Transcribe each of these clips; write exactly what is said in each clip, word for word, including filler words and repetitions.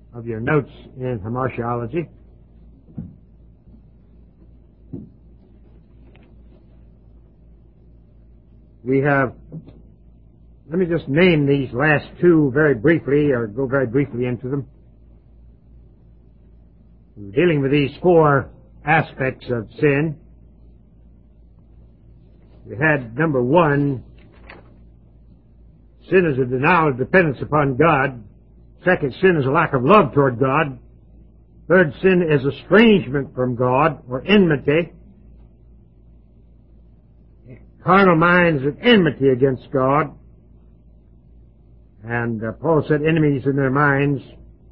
of your notes in hamartiology. We have, let me just name these last two very briefly, or go very briefly into them. We're dealing with these four aspects of sin. We had number one, sin is a denial of dependence upon God. Second, sin is a lack of love toward God. Third, sin is estrangement from God, or enmity. Carnal minds of enmity against God. And uh, Paul said enemies in their minds.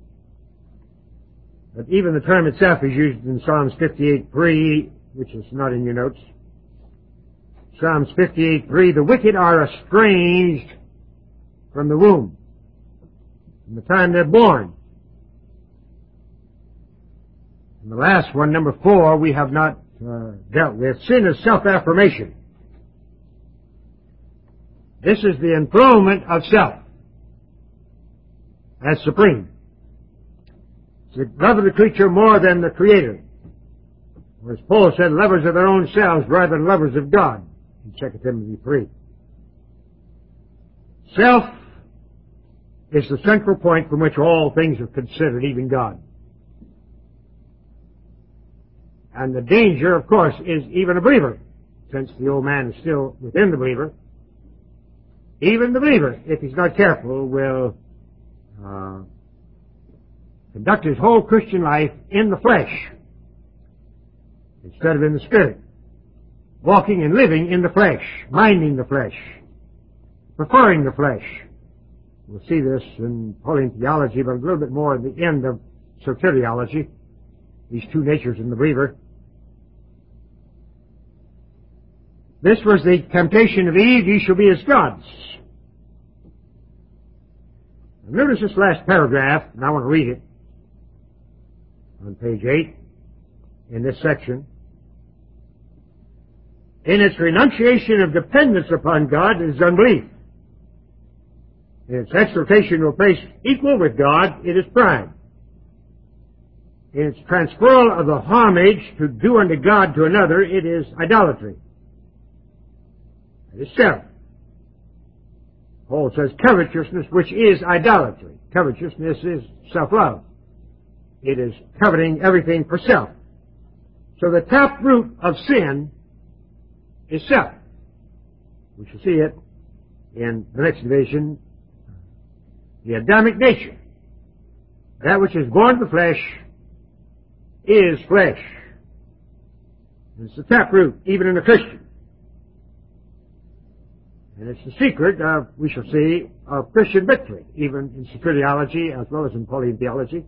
But even the term itself is used in Psalms fifty-eight three, which is not in your notes. Psalms fifty-eight three, the wicked are estranged from the womb, from the time they're born. And the last one, number four, we have not uh, dealt with. Sin is self-affirmation. This is the enthronement of self as supreme. It's the love of the creature more than the Creator. Or as Paul said, lovers of their own selves rather than lovers of God in Second Timothy three. Self is the central point from which all things are considered, even God. And the danger, of course, is even a believer, since the old man is still within the believer. Even the believer, if he's not careful, will uh, conduct his whole Christian life in the flesh instead of in the Spirit. Walking and living in the flesh, minding the flesh, preferring the flesh. We'll see this in Pauline theology, but a little bit more at the end of soteriology, these two natures in the believer. This was the temptation of Eve, ye shall be as gods. Now, notice this last paragraph, and I want to read it on page eight in this section. In its renunciation of dependence upon God is unbelief. In its exhortation to a place equal with God, it is pride. In its transferal of the homage to do unto God to another, it is idolatry. It is self. Paul says covetousness, which is idolatry. Covetousness is self-love. It is coveting everything for self. So the top root of sin is self. We shall see it in the next division. The Adamic nature. That which is born of the flesh is flesh. It's the taproot, even in a Christian. And it's the secret of, we shall see, of Christian victory, even in soteriology as well as in Pauline theology,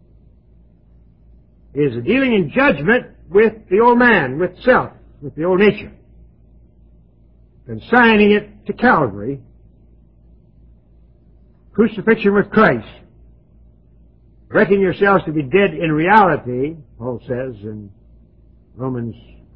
is a dealing in judgment with the old man, with self, with the old nature, consigning it to Calvary, crucifixion with Christ. Reckon yourselves to be dead in reality, Paul says in Romans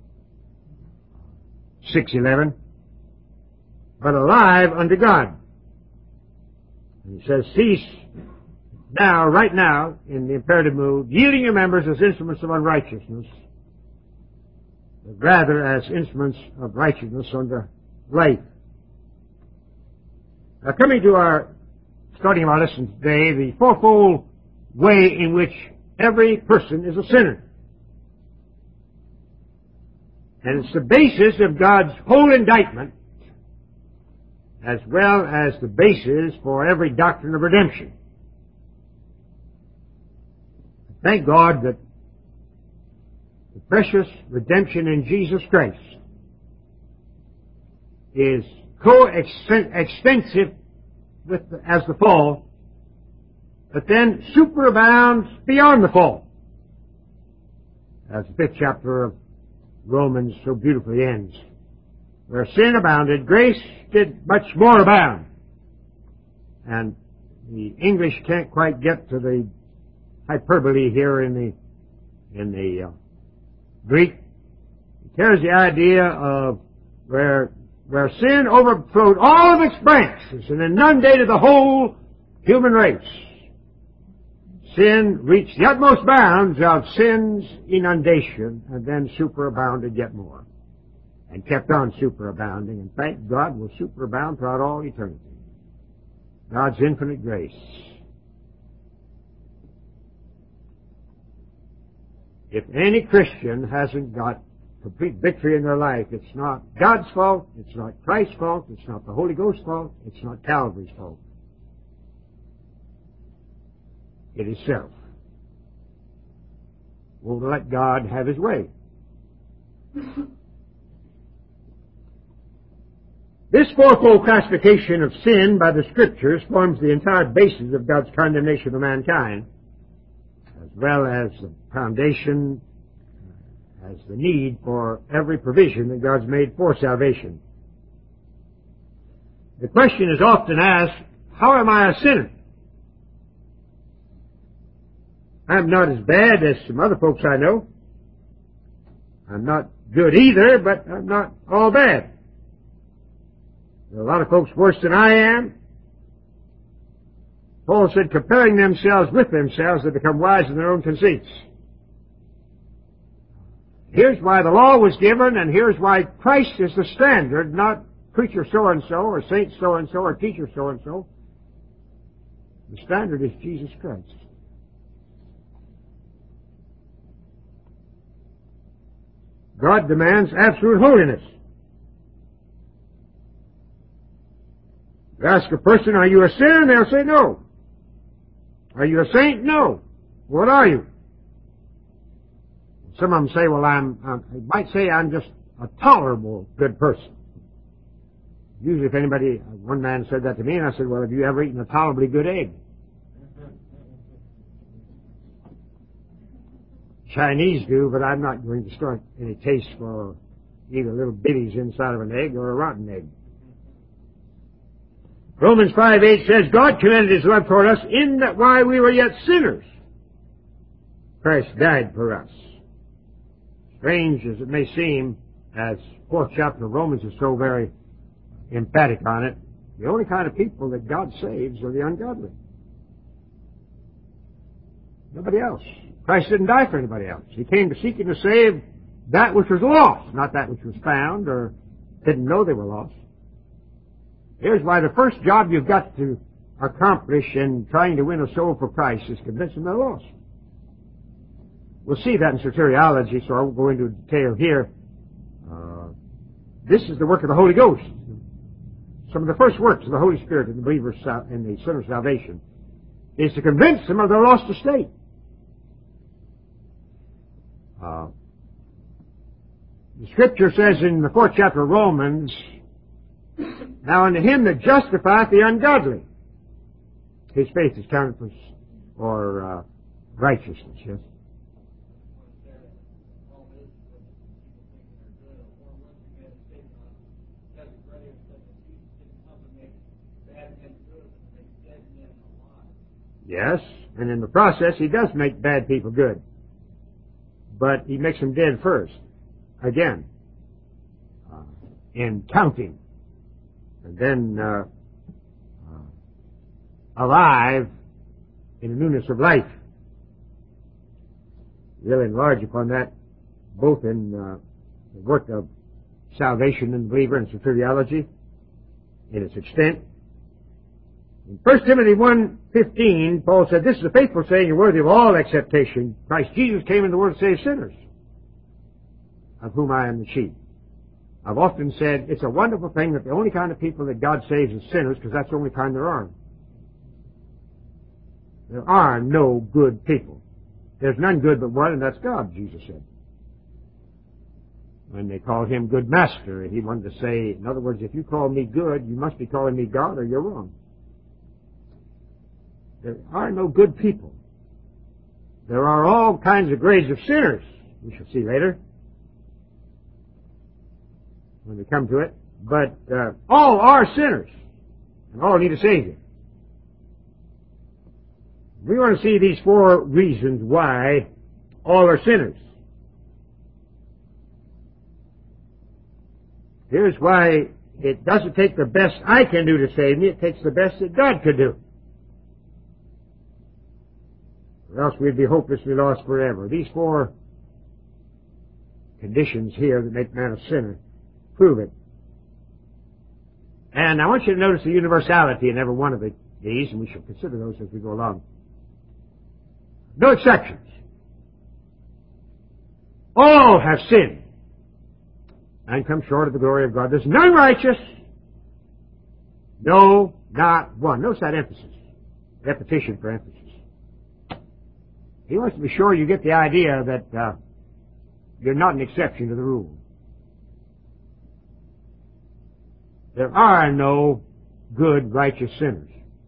six eleven, but alive unto God. And he says, cease now, right now, in the imperative mood, yielding your members as instruments of unrighteousness, but rather as instruments of righteousness unto life. Now, coming to our starting our lesson today, the fourfold way in which every person is a sinner. And it's the basis of God's whole indictment, as well as the basis for every doctrine of redemption. Thank God that the precious redemption in Jesus Christ is co-extensive with the, as the fall, but then superabounds beyond the fall, as the fifth chapter of Romans so beautifully ends. Where sin abounded, grace did much more abound. And the English can't quite get to the hyperbole here in the in the uh, Greek. It carries the idea of where where sin overflowed all of its branches and inundated the whole human race. sin reached the utmost bounds of sin's inundation and then superabounded yet more. And kept on superabounding, and thank God will superabound throughout all eternity. God's infinite grace. If any Christian hasn't got complete victory in their life, it's not God's fault, it's not Christ's fault, it's not the Holy Ghost's fault, it's not Calvary's fault. It is self. Won't let God have His way. This fourfold classification of sin by the Scriptures forms the entire basis of God's condemnation of mankind, as well as the foundation, as the need for every provision that God's made for salvation. The question is often asked, how am I a sinner? I'm not as bad as some other folks I know. I'm not good either, but I'm not all bad. There are a lot of folks worse than I am. Paul said, comparing themselves with themselves, they become wise in their own conceits. Here's why the law was given, and here's why Christ is the standard, not preacher so-and-so, or saint so-and-so, or teacher so-and-so. The standard is Jesus Christ. God demands absolute holiness. You ask a person, are you a sinner? They'll say no. Are you a saint? No. What are you? Some of them say, well, I'm, I'm I might say I'm just a tolerable good person. Usually if anybody, one man said that to me, and I said, well, have you ever eaten a tolerably good egg? Chinese do, but I'm not going to start any taste for either little bitties inside of an egg or a rotten egg. Romans five eight says, God commended His love toward us in that while we were yet sinners, Christ died for us. Strange as it may seem, as fourth chapter of Romans is so very emphatic on it, the only kind of people that God saves are the ungodly. Nobody else. Christ didn't die for anybody else. He came to seek and to save that which was lost, not that which was found or didn't know they were lost. Here's why the first job you've got to accomplish in trying to win a soul for Christ is convince them they're lost. We'll see that in soteriology, so I won't go into detail here. Uh, this is the work of the Holy Ghost. Some of the first works of the Holy Spirit in the believer's sal- in the sinner's salvation is to convince them of their lost estate. Uh, the Scripture says in the fourth chapter of Romans, now unto him that justifieth the ungodly, his faith is counted for, for uh, righteousness, yes? Yes, and in the process he does make bad people good. But he makes them dead first. Again. Uh, in counting. And then uh, uh, alive in the newness of life. We'll enlarge upon that both in uh, the work of salvation in the believer and soteriology in its extent. In First Timothy one fifteen, Paul said, this is a faithful saying and worthy of all acceptation. Christ Jesus came in the world to save sinners, of whom I am the chief. I've often said it's a wonderful thing that the only kind of people that God saves is sinners, because that's the only kind there are. There are no good people. There's none good but one, and that's God, Jesus said. When they called him good master, he wanted to say, in other words, if you call me good, you must be calling me God or you're wrong. There are no good people. There are all kinds of grades of sinners, we shall see later, when we come to it. But uh, all are sinners, and all need a Savior. We want to see these four reasons why all are sinners. Here's why it doesn't take the best I can do to save me, it takes the best that God could do. or else we'd be hopelessly lost forever. These four conditions here that make man a sinner prove it. And I want you to notice the universality in every one of the, these, and we shall consider those as we go along. No exceptions. All have sinned and come short of the glory of God. There's none righteous. No, not one. Notice that emphasis. Repetition for emphasis. He wants to be sure you get the idea that uh, you're not an exception to the rule. There are no good, righteous sinners.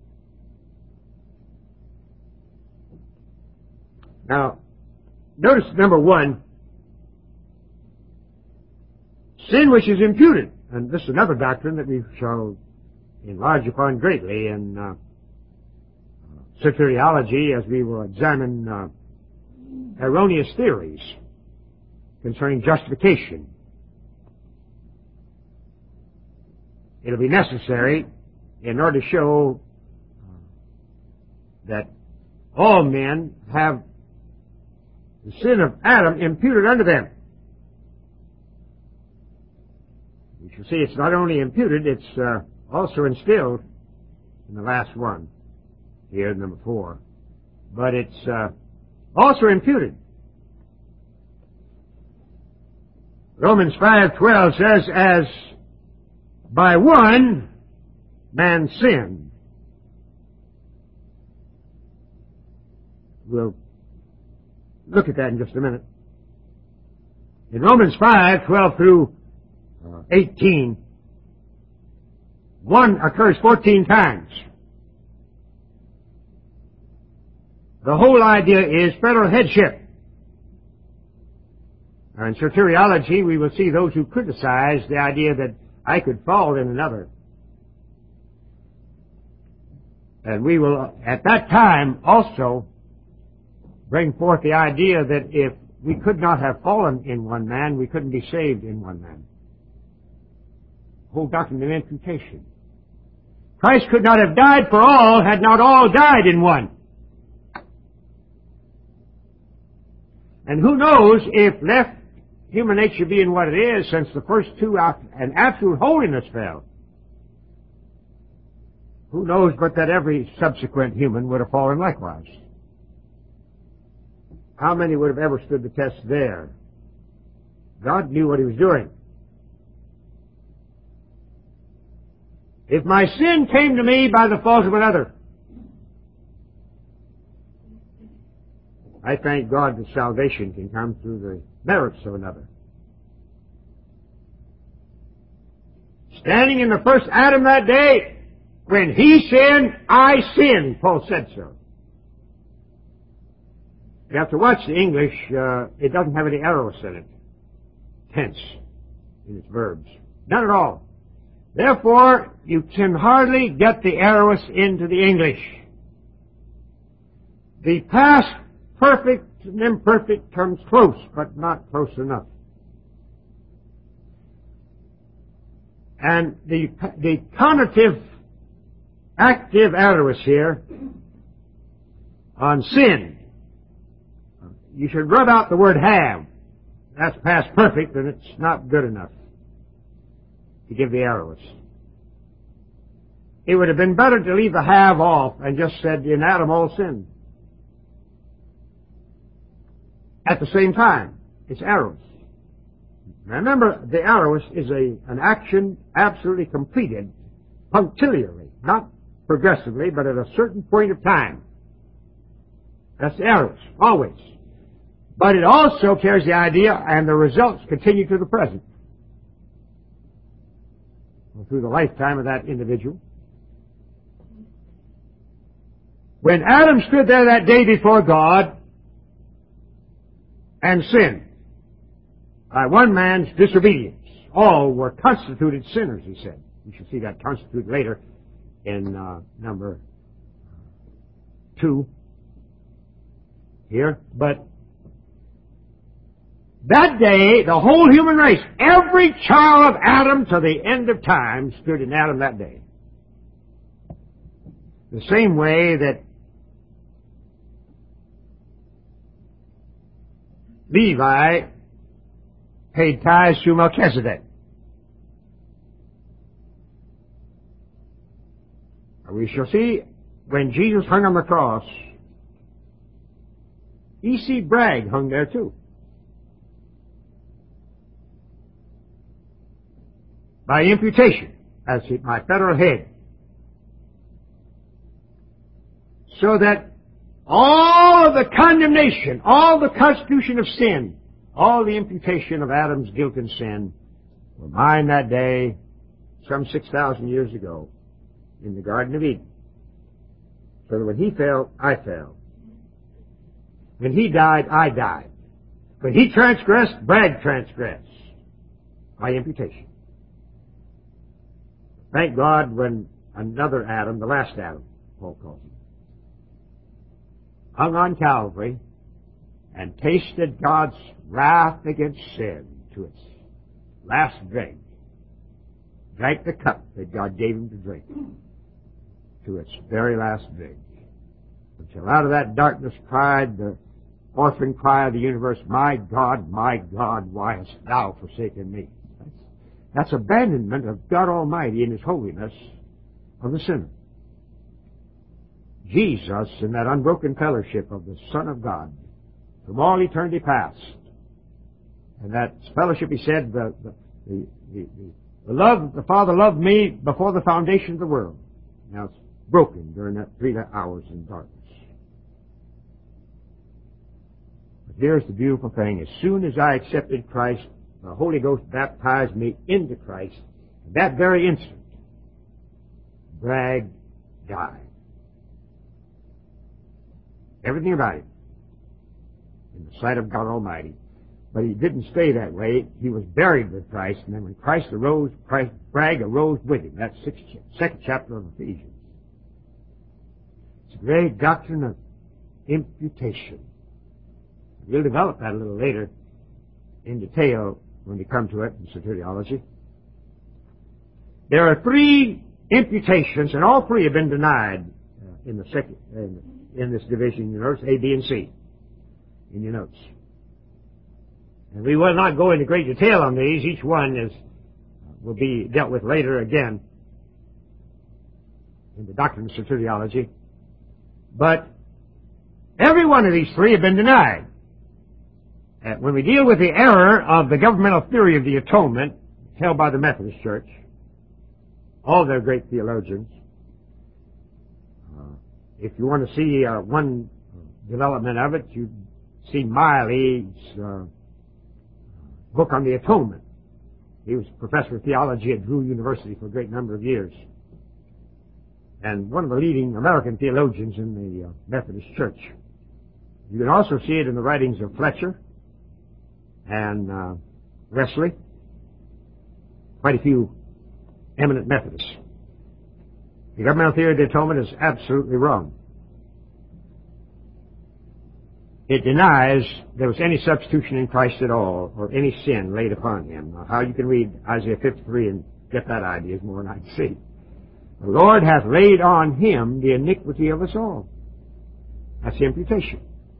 Now, notice number one, sin which is imputed. And this is another doctrine that we shall enlarge upon greatly in uh, soteriology as we will examine uh, erroneous theories concerning justification. It'll be necessary in order to show that all men have the sin of Adam imputed unto them. You shall see it's not only imputed, it's uh, also instilled in the last one, here, number four. But it's uh, also imputed. Romans five twelve says, as by one man sinned. We'll look at that in just a minute. In Romans five twelve through eighteen, one occurs fourteen times. The whole idea is federal headship. Now, in soteriology, we will see those who criticize the idea that I could fall in another. And we will, at that time, also bring forth the idea that if we could not have fallen in one man, we couldn't be saved in one man. The whole doctrine of imputation. Christ could not have died for all had not all died in one. And who knows if left human nature being what it is, since the first two out and absolute holiness fell, who knows but that every subsequent human would have fallen likewise? How many would have ever stood the test there? God knew what he was doing. If my sin came to me by the fault of another, I thank God that salvation can come through the merits of another. Standing in the first Adam that day, when he sinned, I sinned, Paul said so. You have to watch the English. Uh, it doesn't have any aorist in it. Tense in its verbs. None at all. Therefore, you can hardly get the aorist into the English. The past perfect and imperfect comes close, but not close enough. And the the conative active aorist here on sin, you should rub out the word have. That's past perfect, and it's not good enough to give the aorist. It would have been better to leave the have off and just said, in Adam all sinned. At the same time, it's aorist. Remember, the aorist is a, an action absolutely completed punctiliarly, not progressively, but at a certain point of time. That's the aorist, always. But it also carries the idea, and the results continue to the present, through the lifetime of that individual. When Adam stood there that day before God and sinned by one man's disobedience, all were constituted sinners, he said. We shall see that constituted later in uh, number two here. But that day, the whole human race, every child of Adam to the end of time, stood in Adam that day. The same way that Levi paid tithes to Melchizedek. We shall see when Jesus hung on the cross, E C. Bragg hung there too. By imputation, as my federal head. So that all of the condemnation, all the constitution of sin, all the imputation of Adam's guilt and sin were mine that day, some six thousand years ago, in the Garden of Eden. So that when he fell, I fell. When he died, I died. When he transgressed, Bragg transgressed. By imputation. Thank God when another Adam, the last Adam, Paul calls him, hung on Calvary and tasted God's wrath against sin to its last drink. Drank the cup that God gave him to drink to its very last drink. Until out of that darkness cried the orphan cry of the universe, my God, my God, why hast thou forsaken me? That's, that's abandonment of God Almighty in His holiness of the sinner. Jesus, in that unbroken fellowship of the Son of God, from all eternity past, and that fellowship, he said, the, the, the, the, the love, the Father loved me before the foundation of the world. Now it's broken during that three hours in darkness. But here's the beautiful thing. As soon as I accepted Christ, the Holy Ghost baptized me into Christ. At that very instant, Bragg died. Everything about him in the sight of God Almighty. But he didn't stay that way. He was buried with Christ, and then when Christ arose, Christ, Bragg arose with him. That's sixth, second chapter of Ephesians. It's a great doctrine of imputation. We'll develop that a little later in detail when we come to it in soteriology. There are three imputations, and all three have been denied uh, in the second in, in this division. You notice A, B, and C in your notes. And we will not go into great detail on these. Each one is will be dealt with later again in the doctrine of soteriology. But every one of these three have been denied. Uh, when we deal with the error of the governmental theory of the atonement held by the Methodist Church, all their great theologians, uh, if you want to see uh, one development of it, you see Miley's uh, book on the atonement. He was professor of theology at Drew University for a great number of years, and one of the leading American theologians in the uh, Methodist Church. You can also see it in the writings of Fletcher and uh, Wesley, quite a few eminent Methodists. The governmental theory of the atonement is absolutely wrong. It denies there was any substitution in Christ at all, or any sin laid upon him. Now, how you can read Isaiah fifty-three and get that idea is more than I can see. The Lord hath laid on him the iniquity of us all. That's the imputation.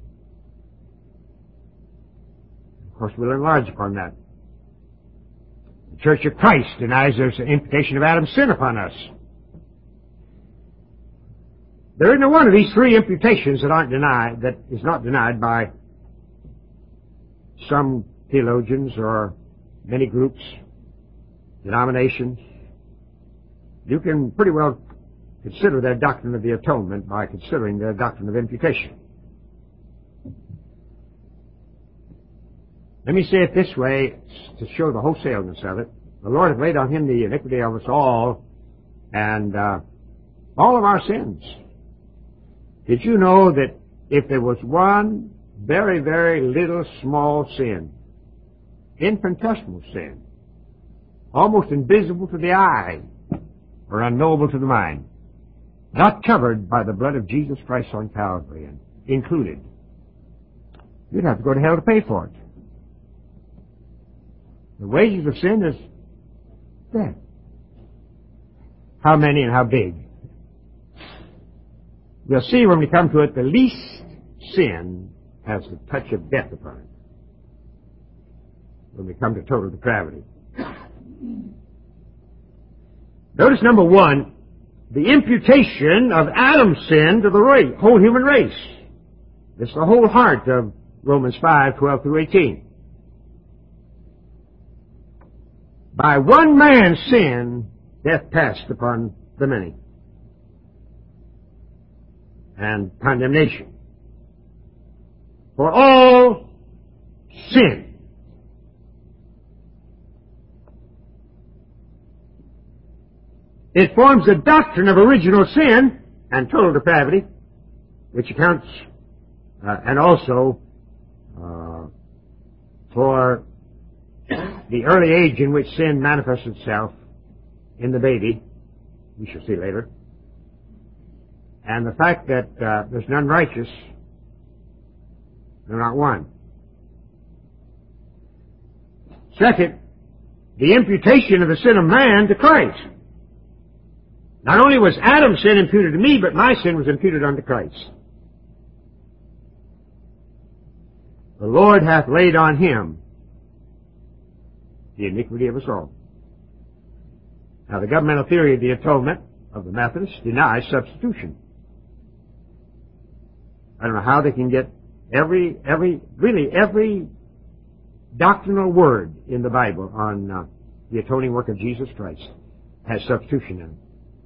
Of course, we'll enlarge upon that. The Church of Christ denies there's an imputation of Adam's sin upon us. There isn't one of these three imputations that aren't denied, that is not denied by some theologians or many groups, denominations. You can pretty well consider their doctrine of the atonement by considering their doctrine of imputation. Let me say it this way to show the wholesaleness of it. The Lord hath laid on him the iniquity of us all, and uh, all of our sins. Did you know that if there was one very, very little small sin, infinitesimal sin, almost invisible to the eye or unknowable to the mind, not covered by the blood of Jesus Christ on Calvary and included, you'd have to go to hell to pay for it. The wages of sin is death. How many and how big? We'll see when we come to it, the least sin has the touch of death upon it. when we come to total depravity. Notice number one, the imputation of Adam's sin to the race, whole human race. This is the whole heart of Romans five, twelve through eighteen. By one man's sin, death passed upon the many, and condemnation. For all sin. It forms the doctrine of original sin and total depravity, which accounts, uh, and also uh, for the early age in which sin manifests itself in the baby, we shall see later, and the fact that uh, there's none righteous, no, not one. Second, the imputation of the sin of man to Christ. Not only was Adam's sin imputed to me, but my sin was imputed unto Christ. The Lord hath laid on him the iniquity of us all. Now, the governmental theory of the atonement of the Methodists denies substitution. I don't know how they can get every, every, really every doctrinal word in the Bible on uh, the atoning work of Jesus Christ has substitution in it.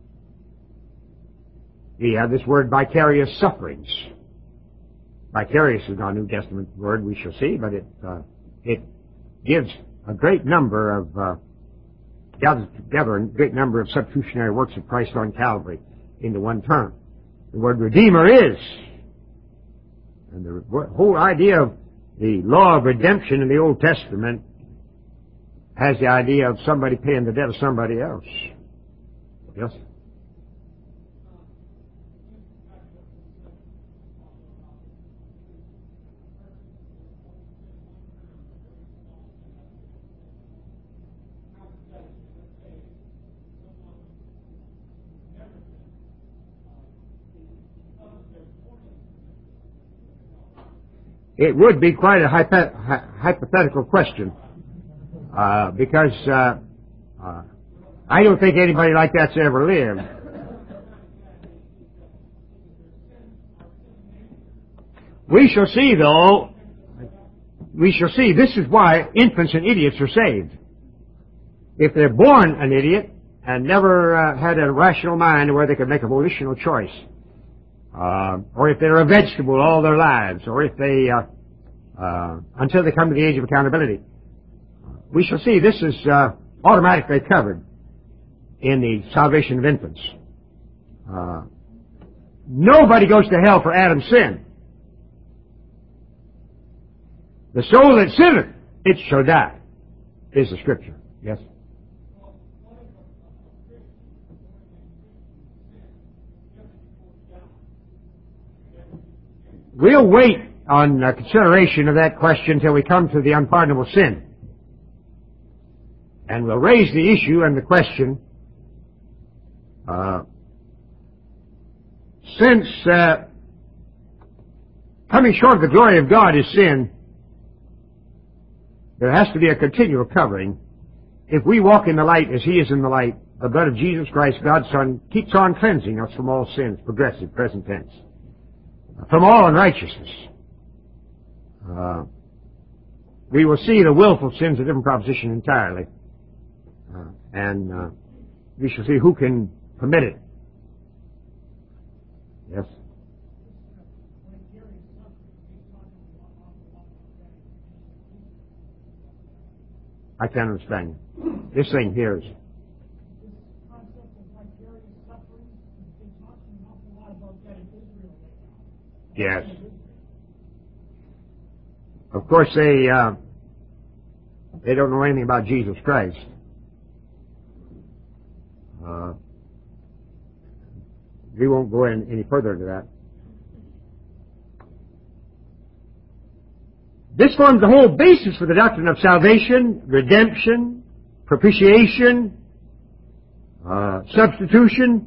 We have this word vicarious sufferings. Vicarious is not a New Testament word, we shall see, but it uh, it gives a great number of, uh, gathers together a great number of substitutionary works of Christ on Calvary into one term. The word Redeemer is. And the whole idea of the law of redemption in the Old Testament has the idea of somebody paying the debt of somebody else. Yes? It would be quite a hypo- hy- hypothetical question, uh, because uh, uh, I don't think anybody like that's ever lived. We shall see, though, we shall see, this is why infants and idiots are saved. If they're born an idiot and never uh, had a rational mind where they could make a volitional choice, Uh, or if they're a vegetable all their lives, or if they, uh, uh, until they come to the age of accountability. We shall see this is uh, automatically covered in the salvation of infants. Uh, nobody goes to hell for Adam's sin. The soul that sinneth, it shall die, is the scripture. Yes? We'll wait on uh, consideration of that question until we come to the unpardonable sin. And we'll raise the issue and the question, uh, since uh, coming short of the glory of God is sin, there has to be a continual covering. If we walk in the light as He is in the light, the blood of Jesus Christ, God's Son, keeps on cleansing us from all sins, progressive, present tense, from all unrighteousness. Uh, we will see the willful sins a different proposition entirely. Uh, and uh, we shall see who can commit it. Yes? I can't understand you. This thing here is... Yes. Of course, they uh, they don't know anything about Jesus Christ. Uh, we won't go in any further into that. This forms the whole basis for the doctrine of salvation, redemption, propitiation, uh, substitution.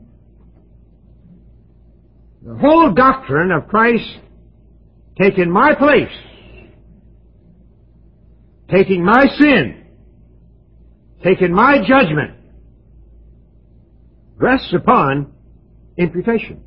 The whole doctrine of Christ taking my place, taking my sin, taking my judgment, rests upon imputation.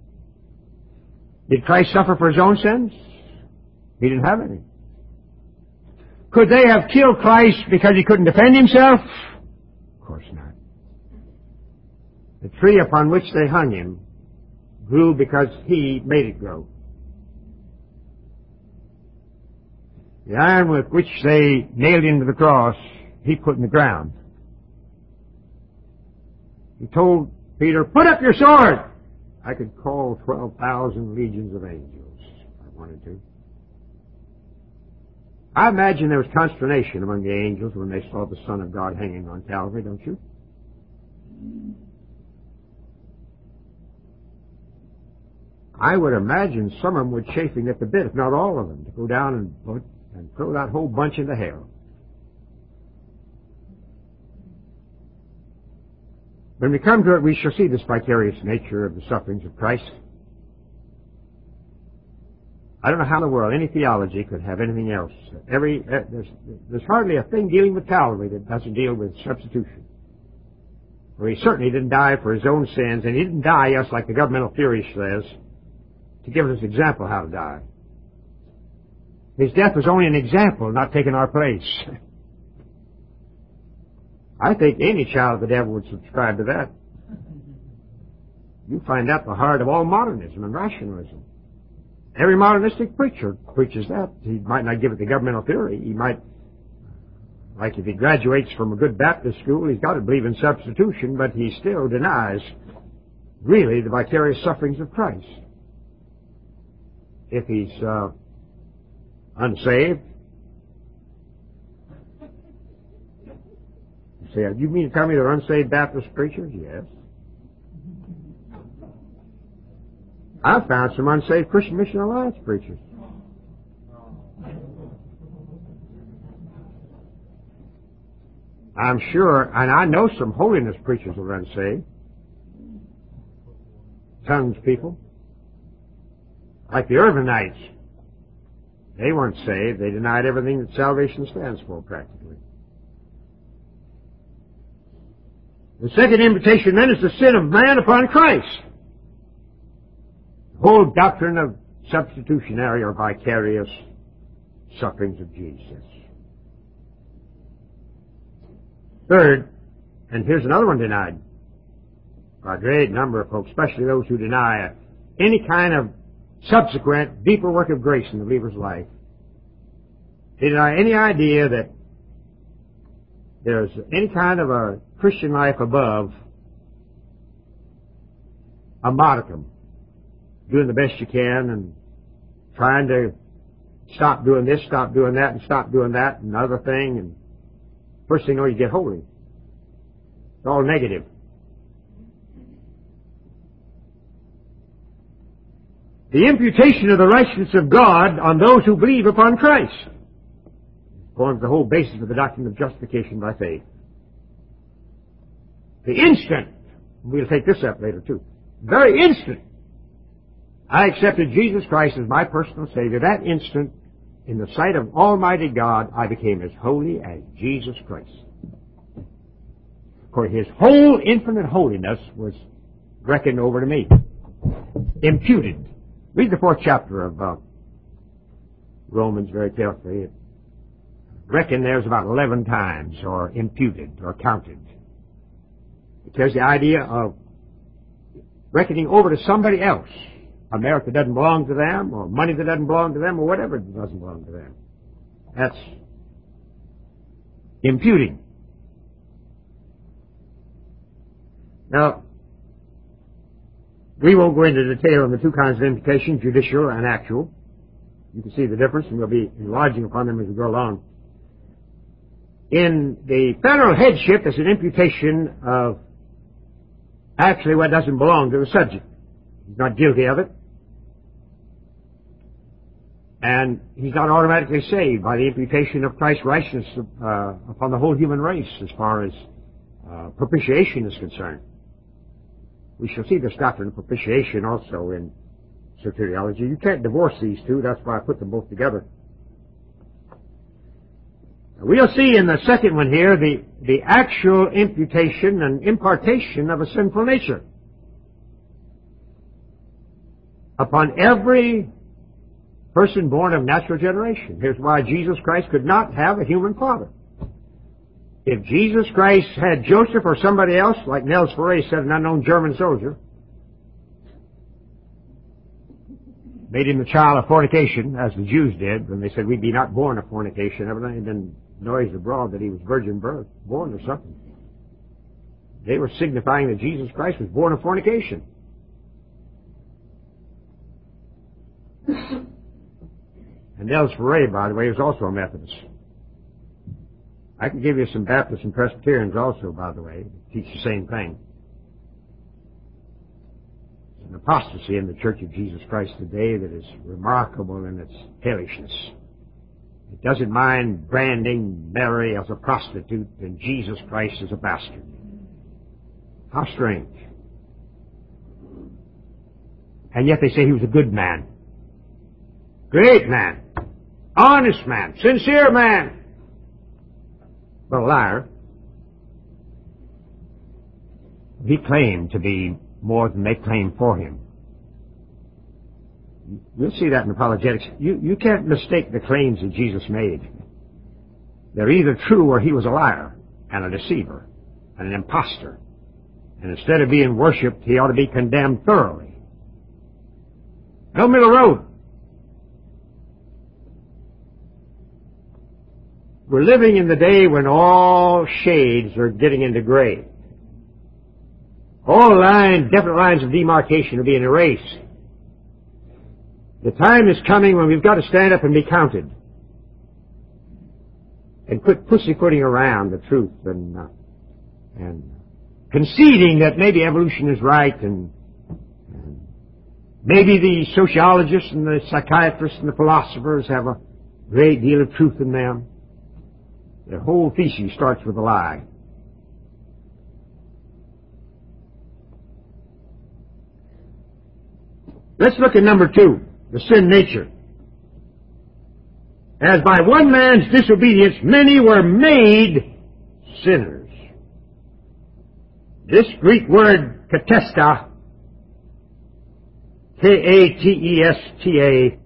Did Christ suffer for His own sins? He didn't have any. Could they have killed Christ because He couldn't defend Himself? Of course not. The tree upon which they hung Him grew because He made it grow. The iron with which they nailed Him to the cross, He put in the ground. He told Peter, put up your sword! I could call twelve thousand legions of angels if I wanted to. I imagine there was consternation among the angels when they saw the Son of God hanging on Calvary, don't you? I would imagine some of them were chafing at the bit, if not all of them, to go down and, put, and throw that whole bunch into hell. When we come to it, we shall see this vicarious nature of the sufferings of Christ. I don't know how in the world any theology could have anything else. Every uh, there's, there's hardly a thing dealing with Calvary that doesn't deal with substitution. For He certainly didn't die for His own sins, and He didn't die, just like the governmental theory says, to give us an example how to die. His death was only an example, not taking our place. I think any child of the devil would subscribe to that. You find that the heart of all modernism and rationalism. Every modernistic preacher preaches that. He might not give it the governmental theory. He might, like if he graduates from a good Baptist school, he's got to believe in substitution, but he still denies really the vicarious sufferings of Christ. If he's uh, unsaved, you say, you mean to tell me they're unsaved Baptist preachers? Yes. I've found some unsaved Christian Mission Alliance preachers. I'm sure, and I know some holiness preachers who are unsaved. Tongues people. Like the Urbanites. They weren't saved. They denied everything that salvation stands for, practically. The second imputation then is the sin of man upon Christ. The whole doctrine of substitutionary or vicarious sufferings of Jesus. Third, and here's another one denied by a great number of folks, especially those who deny any kind of subsequent deeper work of grace in the believer's life. They deny any idea that there's any kind of a Christian life above a modicum, doing the best you can and trying to stop doing this, stop doing that, and stop doing that, and another thing, and first thing you know, you get holy. It's all negative. The imputation of the righteousness of God on those who believe upon Christ forms the whole basis of the doctrine of justification by faith. The instant, we'll take this up later too, very instant, I accepted Jesus Christ as my personal Savior, that instant, in the sight of Almighty God, I became as holy as Jesus Christ. For His whole infinite holiness was reckoned over to me, imputed. Read the fourth chapter of uh, Romans very carefully. It reckon there's about eleven times, or imputed, or counted. It tells the idea of reckoning over to somebody else a merit that doesn't belong to them, or money that doesn't belong to them, or whatever doesn't belong to them. That's imputing. Now, we won't go into detail on the two kinds of imputation, judicial and actual. You can see the difference, and we'll be enlarging upon them as we go along. In the federal headship, there's an imputation of actually what doesn't belong to the subject. He's not guilty of it. And he's not automatically saved by the imputation of Christ's righteousness uh, upon the whole human race as far as uh, propitiation is concerned. We shall see this doctrine of propitiation also in soteriology. You can't divorce these two. That's why I put them both together. We'll see in the second one here the, the actual imputation and impartation of a sinful nature upon every person born of natural generation. Here's why Jesus Christ could not have a human father. If Jesus Christ had Joseph or somebody else, like Nels Ferre said, an unknown German soldier, made him the child of fornication, as the Jews did, when they said, we be not born of fornication. Evidently been noised abroad that he was virgin birth, born or something. They were signifying that Jesus Christ was born of fornication. And Nels Ferre, by the way, was also a Methodist. I can give you some Baptists and Presbyterians also, by the way, that teach the same thing. An apostasy in the Church of Jesus Christ today that is remarkable in its hellishness. It doesn't mind branding Mary as a prostitute and Jesus Christ as a bastard. How strange. And yet they say he was a good man. Great man. Honest man. Sincere man. But a liar. He claimed to be more than they claim for him. You'll see that in apologetics. You, you can't mistake the claims that Jesus made. They're either true or he was a liar and a deceiver and an impostor. And instead of being worshipped, he ought to be condemned thoroughly. No middle road. We're living in the day when all shades are getting into gray. All lines, definite lines of demarcation are being erased. The time is coming when we've got to stand up and be counted. And quit pussyfooting around the truth and, uh, and conceding that maybe evolution is right and, and maybe the sociologists and the psychiatrists and the philosophers have a great deal of truth in them. Their whole thesis starts with a lie. Let's look at number two, the sin nature. As by one man's disobedience many were made sinners. This Greek word katesta, K A T E S T A,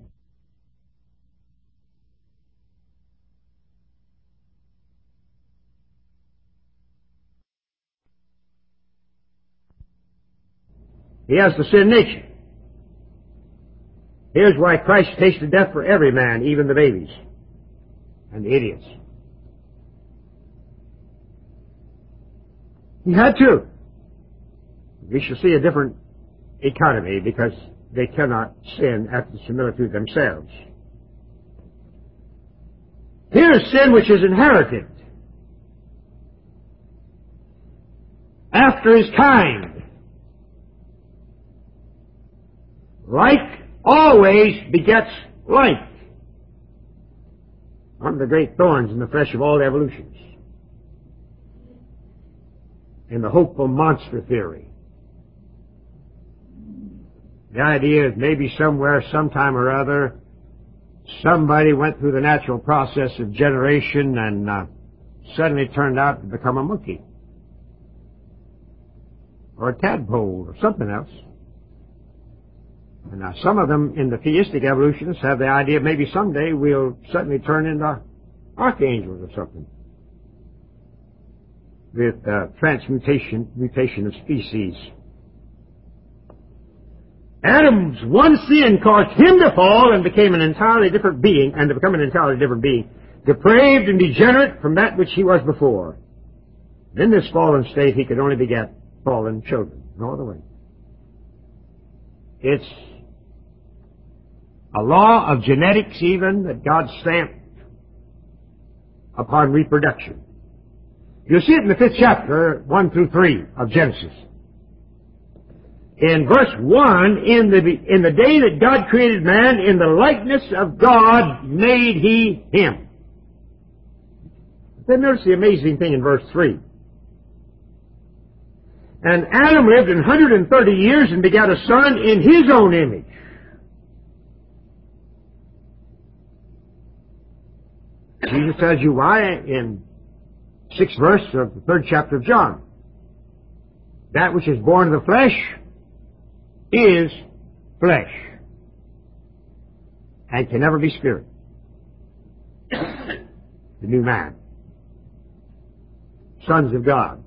he has the sin nature. Here's why Christ tasted death for every man, even the babies and the idiots. He had to. We shall see a different economy because they cannot sin after the similitude themselves. Here's sin which is inherited after his kind. Like always begets like. One of the great thorns in the flesh of all evolutions. In the hopeful monster theory. The idea is maybe somewhere, sometime or other, somebody went through the natural process of generation and uh, suddenly turned out to become a monkey. Or a tadpole or something else. And now some of them in the theistic evolutionists have the idea maybe someday we'll suddenly turn into archangels or something. With uh, transmutation mutation of species. Adam's one sin caused him to fall and became an entirely different being, and to become an entirely different being, depraved and degenerate from that which he was before. In this fallen state he could only beget fallen children. No other way. It's a law of genetics even that God stamped upon reproduction. You'll see it in the fifth chapter, one through three of Genesis. In verse one, in the, in the day that God created man, in the likeness of God made he him. Then notice the amazing thing in verse three. And Adam lived one hundred thirty years and begat a son in his own image. Jesus tells you why in sixth verse of the third chapter of John. That which is born of the flesh is flesh and can never be spirit. The new man. Sons of God.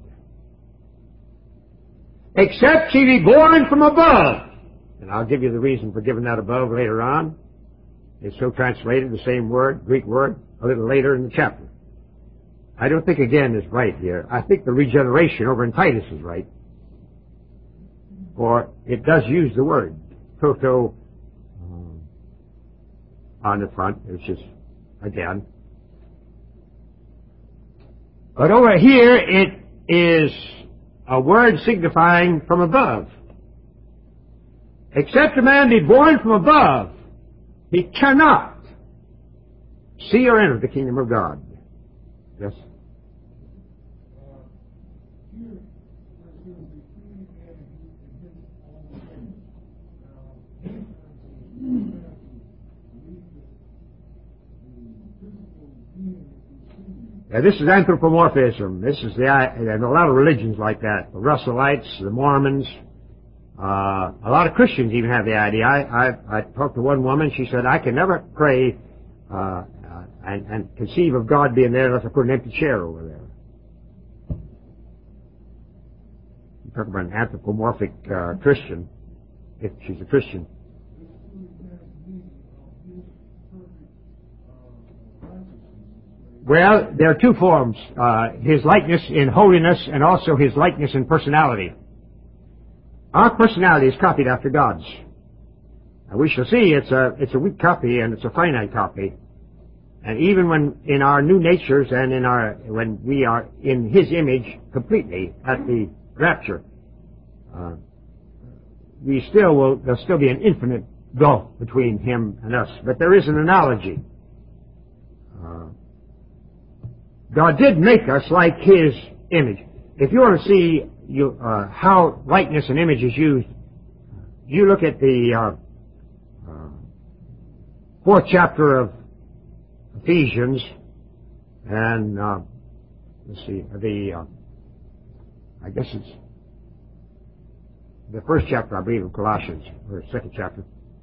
Except he be born from above. And I'll give you the reason for giving that above later on. It's so translated, the same word, Greek word, a little later in the chapter. I don't think again is right here. I think the regeneration over in Titus is right. For it does use the word proto um, on the front, which is again. But over here it is a word signifying from above. Except a man be born from above, he cannot see or enter the kingdom of God. Yes? Now, this is anthropomorphism. This is the, and a lot of religions like that. The Russellites, the Mormons, uh, a lot of Christians even have the idea. I, I, I talked to one woman, she said, I can never pray, uh, uh and, and conceive of God being there unless I put an empty chair over there. You talk about an anthropomorphic, uh, Christian, if she's a Christian. Well, there are two forms, uh, his likeness in holiness and also his likeness in personality. Our personality is copied after God's. And we shall see it's a, it's a weak copy and it's a finite copy. And even when in our new natures and in our, when we are in his image completely at the rapture, uh, we still will, there'll still be an infinite gulf between him and us. But there is an analogy. Uh, God did make us like his image. If you want to see you, uh, how likeness and image is used, you look at the uh, uh, fourth chapter of Ephesians, and uh, let's see, the uh, I guess it's the first chapter, I believe, of Colossians, or second chapter,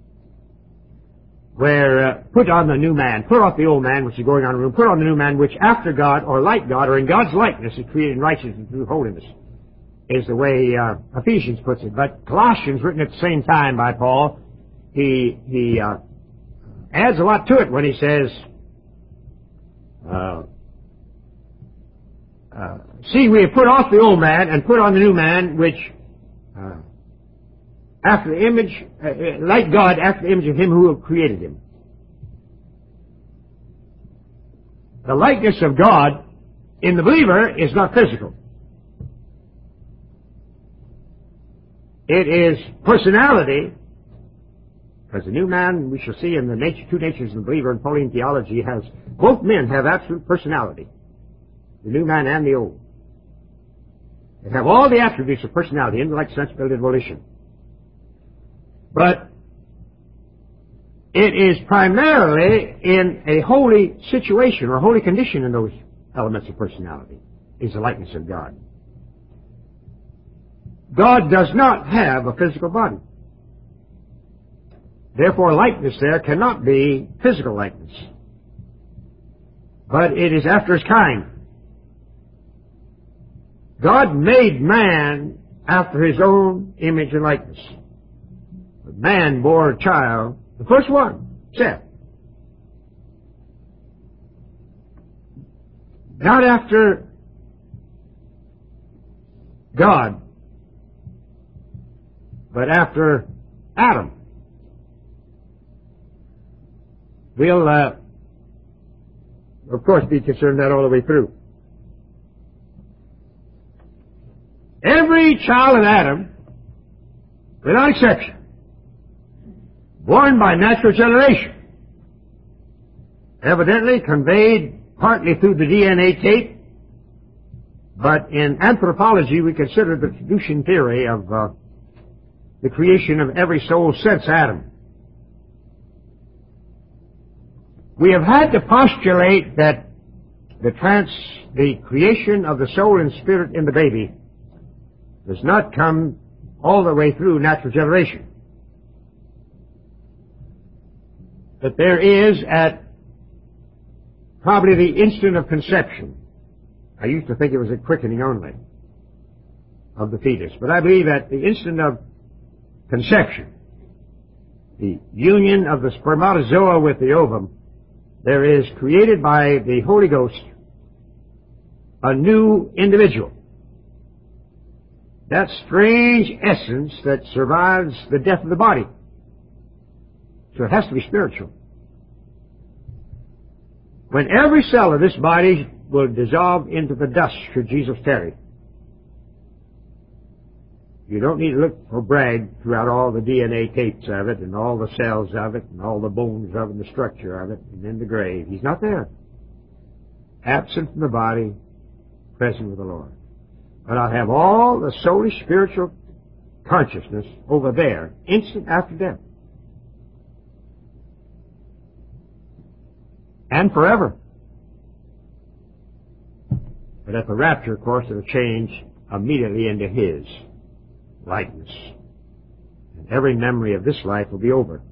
where uh, put on the new man, put off the old man which is going on in the room, put on the new man which after God, or like God, or in God's likeness is created in righteousness and through holiness, is the way uh, Ephesians puts it. But Colossians, written at the same time by Paul, he he uh, adds a lot to it when he says, uh, uh, see, we have put off the old man and put on the new man which uh, after the image, uh, like God, after the image of him who created him. The likeness of God in the believer is not physical. It is personality, because the new man, we shall see in the nature, two natures of the believer in Pauline theology, has, both men have absolute personality. The new man and the old. They have all the attributes of personality, intellect, sensibility, and volition. But it is primarily in a holy situation or holy condition in those elements of personality, is the likeness of God. God does not have a physical body. Therefore, likeness there cannot be physical likeness. But it is after his kind. God made man after his own image and likeness. But man bore a child, the first one, Seth. Not after God, but after Adam. We'll, uh, of course, be concerned that all the way through. Every child of Adam, without exception, born by natural generation, evidently conveyed partly through the D N A tape, but in anthropology we consider the Traducian theory of uh, the creation of every soul since Adam. We have had to postulate that the trans, the creation of the soul and spirit in the baby does not come all the way through natural generation. That there is at probably the instant of conception. I used to think it was a quickening only of the fetus, but I believe at the instant of conception, the union of the spermatozoa with the ovum, there is created by the Holy Ghost a new individual. That strange essence that survives the death of the body. So it has to be spiritual. When every cell of this body will dissolve into the dust should Jesus tarry. You don't need to look for Bragg throughout all the D N A tapes of it and all the cells of it and all the bones of it and the structure of it and in the grave. He's not there. Absent from the body, present with the Lord. But I'll have all the soulish spiritual consciousness over there, instant after death. And forever. But at the rapture, of course, it'll change immediately into His likeness. And every memory of this life will be over.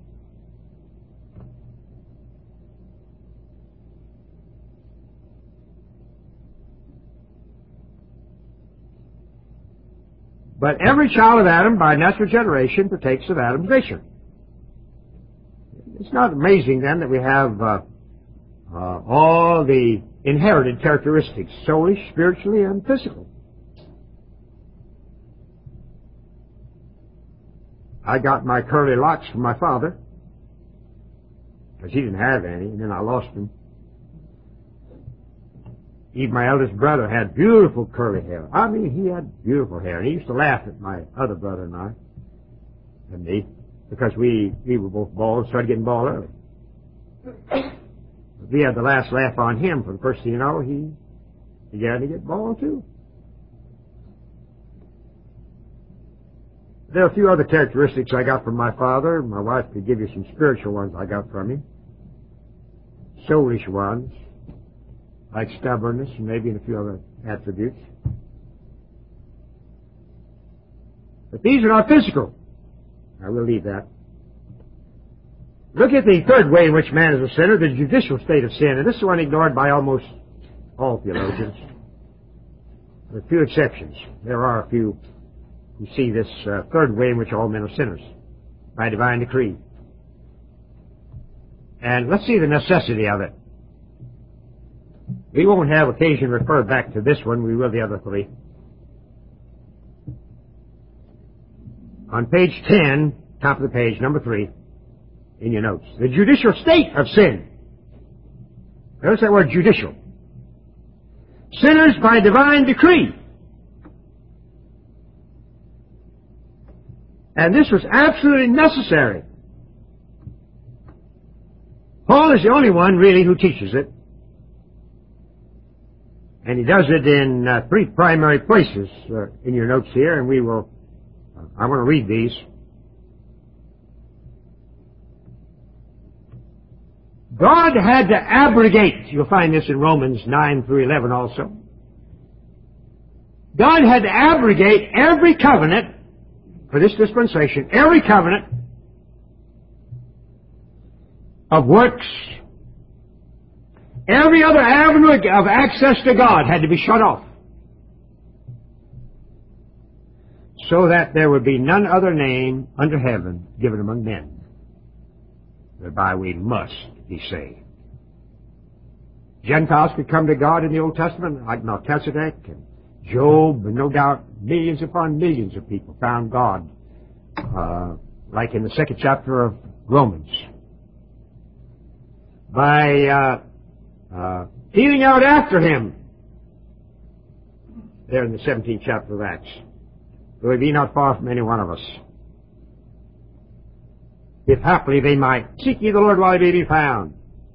But every child of Adam, by natural generation, partakes of Adam's nature. It's not amazing, then, that we have uh, uh, all the inherited characteristics, soulish, spiritually, and physical. I got my curly locks from my father, because he didn't have any, and then I lost them. Even my eldest brother had beautiful curly hair. I mean, he had beautiful hair. And he used to laugh at my other brother and I, and me, because we, we were both bald and started getting bald early. We had the last laugh on him. For the first thing you know, he began to get bald too. There are a few other characteristics I got from my father. My wife could give you some spiritual ones I got from him. Soulish ones, like stubbornness and maybe a few other attributes. But these are not physical. I will leave that. Look at the third way in which man is a sinner, the judicial state of sin. And this is one ignored by almost all theologians. With few exceptions. There are a few who see this uh, third way in which all men are sinners, by divine decree. And let's see the necessity of it. We won't have occasion to refer back to this one. We will the other three. On page ten, top of the page, number three, in your notes. The judicial state of sin. Notice that word judicial. Sinners by divine decree. And this was absolutely necessary. Paul is the only one, really, who teaches it. And he does it in uh, three primary places uh, in your notes here, and we will, uh, I want to read these. God had to abrogate, you'll find this in Romans nine through eleven also. God had to abrogate every covenant for this dispensation, every covenant of works. Every other avenue of access to God had to be shut off, so that there would be none other name under heaven given among men, whereby we must be saved. Gentiles could come to God in the Old Testament, like Melchizedek and Job, and no doubt millions upon millions of people found God, uh, like in the second chapter of Romans, by uh, uh, dealing out after Him, there in the seventeenth chapter of Acts. Though He be not far from any one of us. If haply they might seek ye the Lord while He may be found.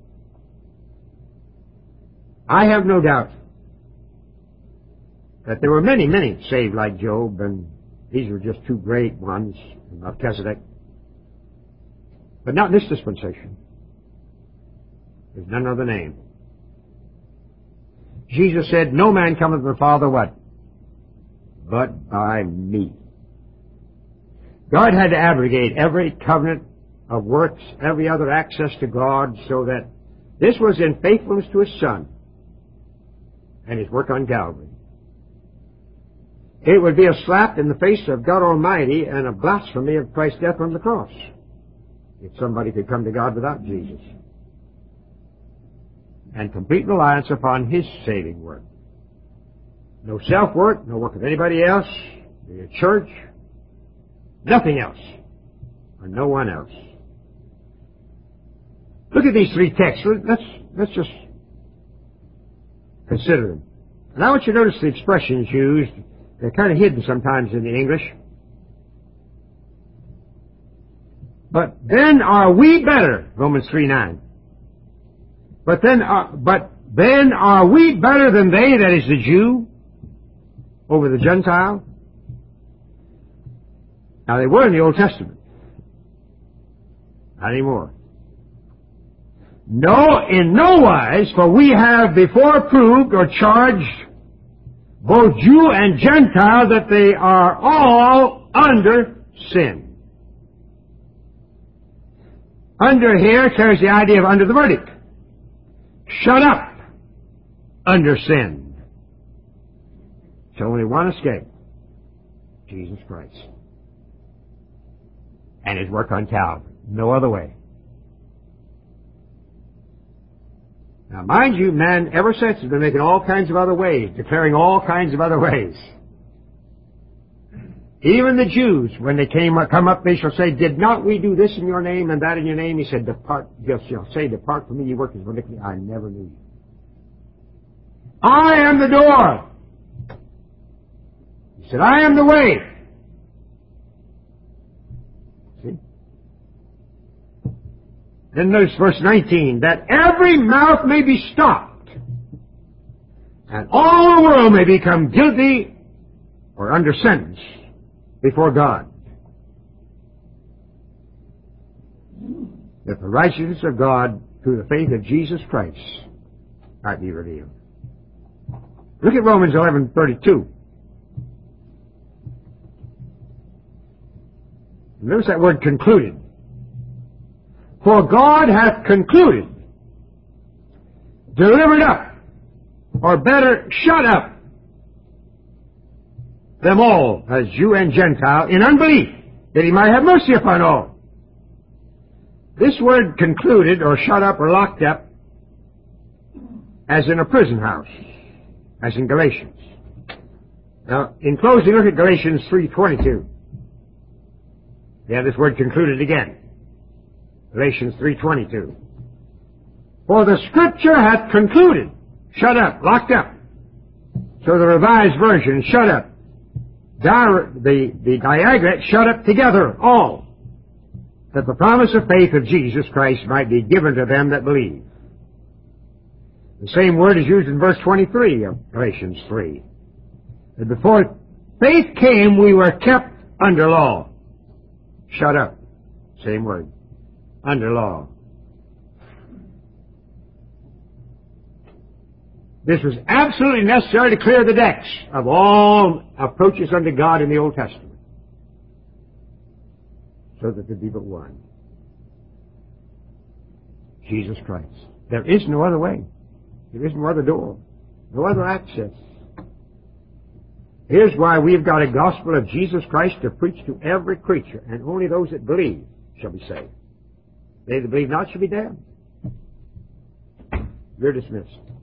I have no doubt that there were many, many saved like Job, and these were just two great ones, Melchizedek. But not in this dispensation. There's none other name. Jesus said, no man cometh to the Father what? But by me. God had to abrogate every covenant of works, every other access to God, so that this was in faithfulness to His Son and His work on Calvary. It would be a slap in the face of God Almighty and a blasphemy of Christ's death on the cross if somebody could come to God without Jesus and complete reliance upon His saving work. No self-work, no work of anybody else, the church, nothing else, or no one else. Look at these three texts. Let's, let's just consider them. And I want you to notice the expressions used. They're kind of hidden sometimes in the English. But then are we better, Romans three nine. But then, are, but then are we better than they, that is the Jew, over the Gentile? Now they were in the Old Testament. Not anymore. No, in no wise, for we have before proved or charged both Jew and Gentile that they are all under sin. Under here carries the idea of under the verdict. Shut up under sin. So only one escape. Jesus Christ. And His work on Calvary. No other way. Now, mind you, man, ever since has been making all kinds of other ways, declaring all kinds of other ways. Even the Jews, when they came come up, they shall say, did not we do this in your name and that in your name? He said, depart, they shall say, depart from me, you workers of iniquity. I never knew you. I am the door. He said, I am the way. See? Then notice verse nineteen, that every mouth may be stopped, and all the world may become guilty or under sentence before God, that the righteousness of God through the faith of Jesus Christ might be revealed. Look at Romans eleven thirty-two. Notice that word concluded. For God hath concluded, delivered up, or better, shut up, them all, as Jew and Gentile, in unbelief, that He might have mercy upon all. This word concluded, or shut up, or locked up, as in a prison house, as in Galatians. Now, in closing, look at Galatians three twenty-two. Yeah, this word concluded again. Galatians three twenty-two. For the Scripture hath concluded, shut up, locked up. So the Revised Version, shut up. Di- the, the Diagrate, shut up together, all, that the promise of faith of Jesus Christ might be given to them that believe. The same word is used in verse twenty-three of Galatians three. That before faith came, we were kept under law. Shut up. Same word. Under law. This was absolutely necessary to clear the decks of all approaches unto God in the Old Testament, so that there be but one. Jesus Christ. There is no other way. There is no other door. No other access. Here's why we've got a gospel of Jesus Christ to preach to every creature, and only those that believe shall be saved. They that believe not shall be damned. You're dismissed.